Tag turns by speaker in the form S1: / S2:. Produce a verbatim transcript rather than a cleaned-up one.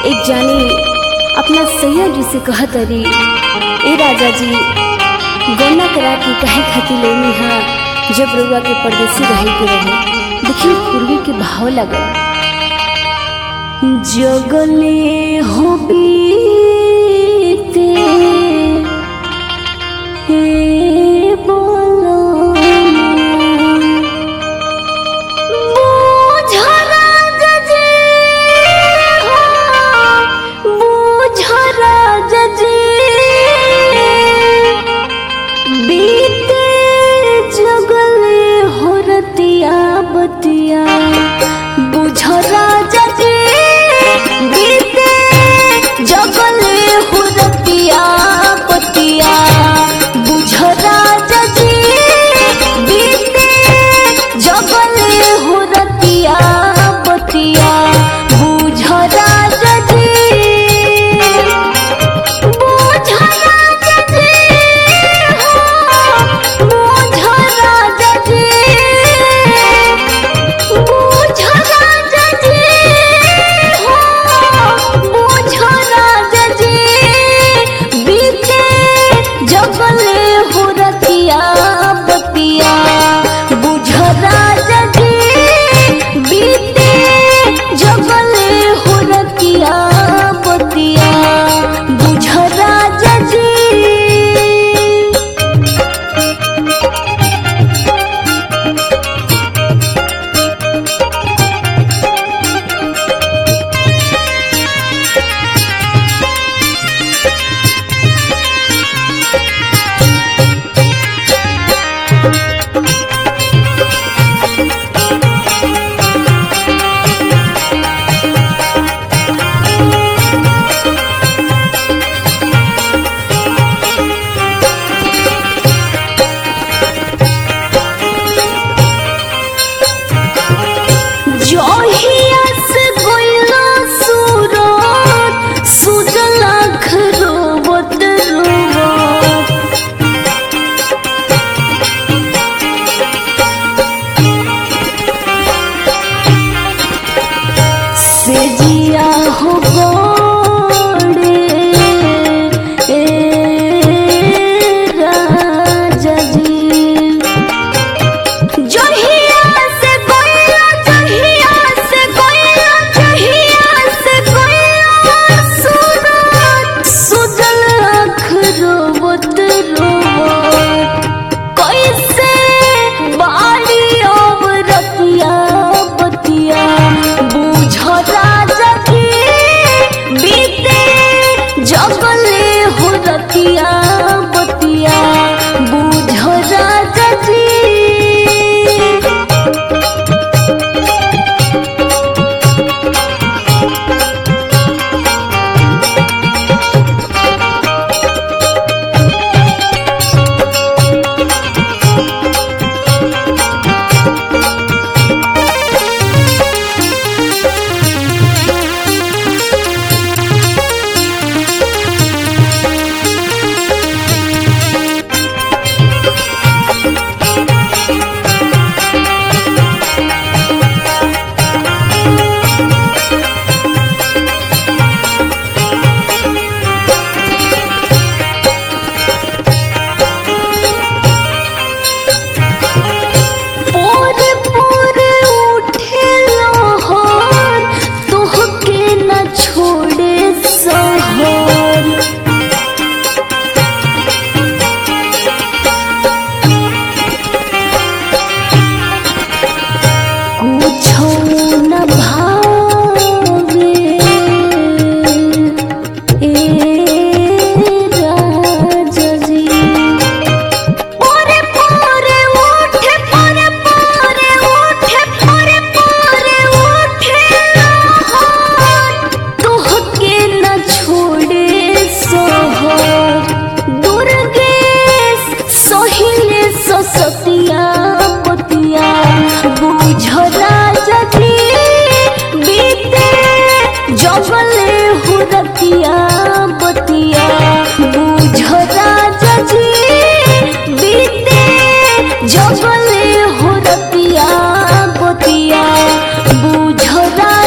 S1: एक जानी अपना सैया जी से कहत अरी, ए राजा जी गन्ना करा के कहे खातिर लेनी हा जब रउआ के परदेसी रहे के रहे। देखिए पूर्वी के भाव लगल, जगले हो बीते हे बोलो बतिया बुझ राजा जी, बीते जगले हो रतिया बतिया बुझ राजा जी, बीते जगले हो रतिया बतिया बुझ राजा जी, बुझ राजा जी हो बुझ राजा जी, जगले हो रतिया बतिया बुझ